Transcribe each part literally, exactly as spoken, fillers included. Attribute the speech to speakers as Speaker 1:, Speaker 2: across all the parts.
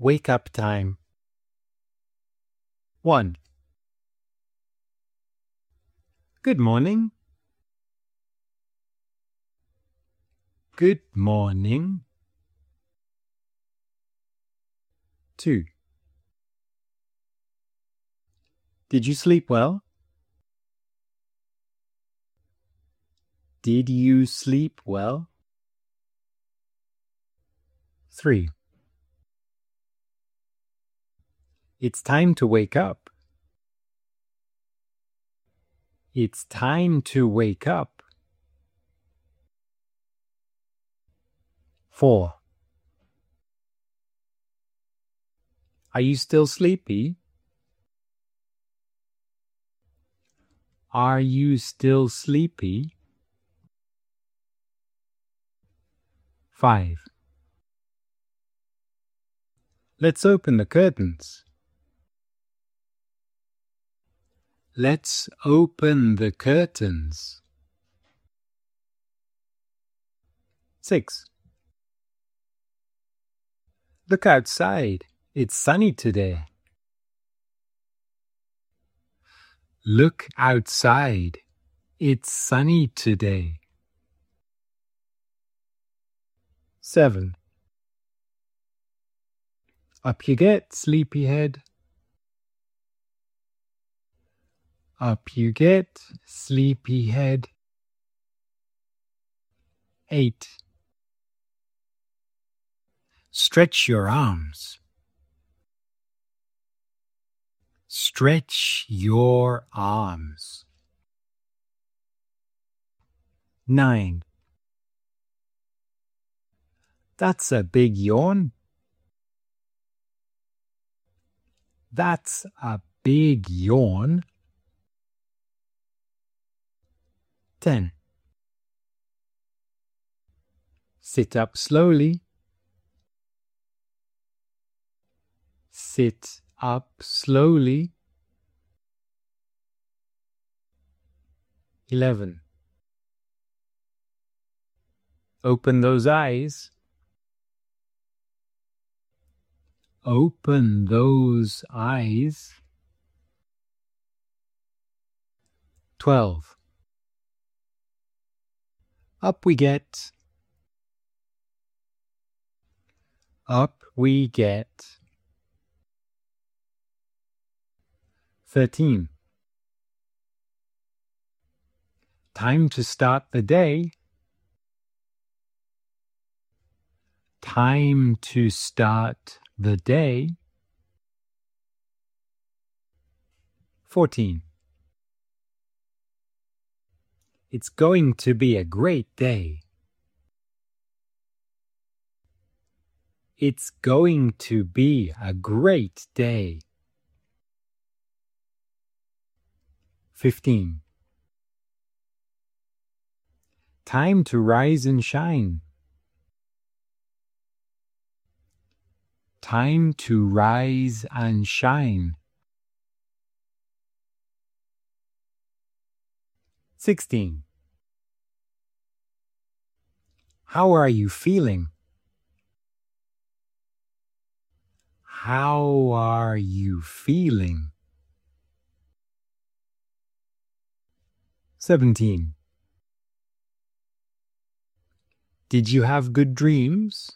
Speaker 1: Wake up time. one. Good morning. Good morning. two. Did you sleep well? Did you sleep well? three. It's time to wake up. It's time to wake up. four. Are you still sleepy? Are you still sleepy? five. Let's open the curtains. Let's open the curtains. six. Look outside. It's sunny today. Look outside. It's sunny today. seven. Up you get, sleepyhead. Up you get, sleepyhead. eight. Stretch your arms. Stretch your arms. nine. That's a big yawn. That's a big yawn. ten. Sit up slowly. Sit up slowly. eleven. Open those eyes. Open those eyes. twelve. Up we get. Up we get. thirteen. Time to start the day. Time to start the day. fourteen. It's going to be a great day. It's going to be a great day. fifteen. Time to rise and shine. Time to rise and shine. sixteen. How are you feeling? How are you feeling? seventeen. Did you have good dreams?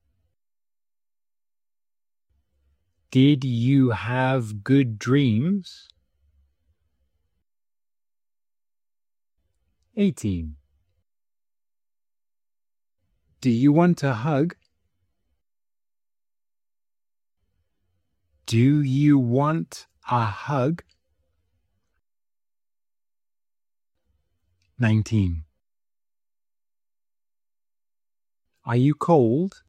Speaker 1: Did you have good dreams? eighteen. Do you want a hug? Do you want a hug? nineteen. Are you cold?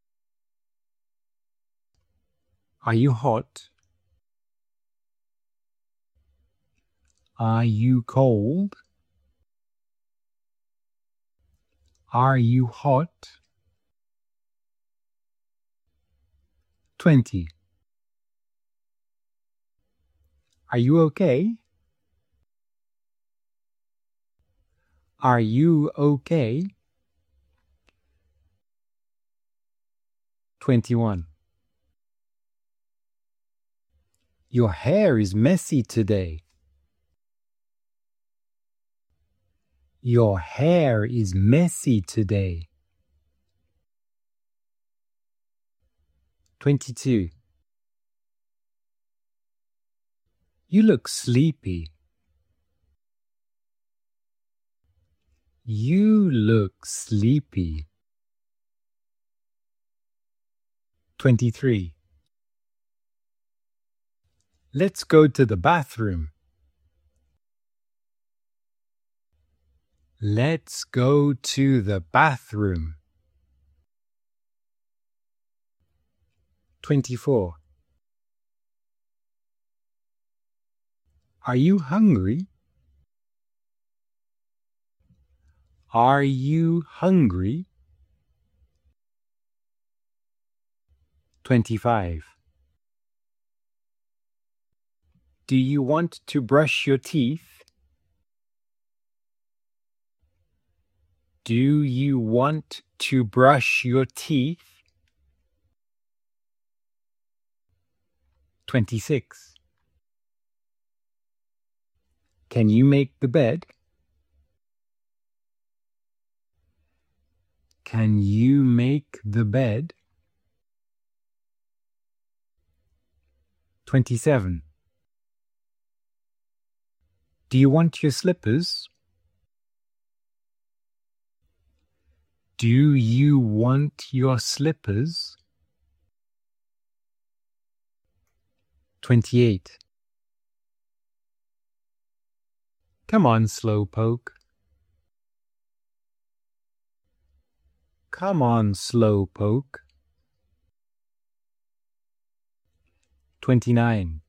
Speaker 1: Are you hot? Are you cold? Are you hot? twenty. Are you okay? Are you okay? twenty-one. Your hair is messy today. Your hair is messy today. twenty-two. You look sleepy. You look sleepy. twenty-three. Let's go to the bathroom. Let's go to the bathroom. twenty-four. Are you hungry? Are you hungry? twenty-five. Do you want to brush your teeth? Do you want to brush your teeth? twenty-six. Can you make the bed? Can you make the bed? twenty-seven. Do you want your slippers? Do you want your slippers? twenty-eight. Come on, Slowpoke. Come on, Slowpoke. twenty-nine.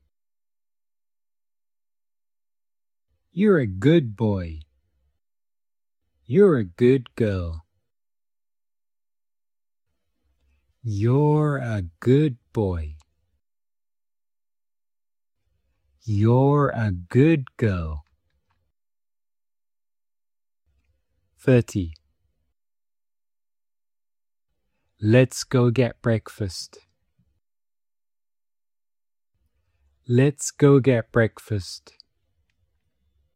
Speaker 1: You're a good boy. You're a good girl. You're a good boy. You're a good girl. thirty. Let's go get breakfast. Let's go get breakfast.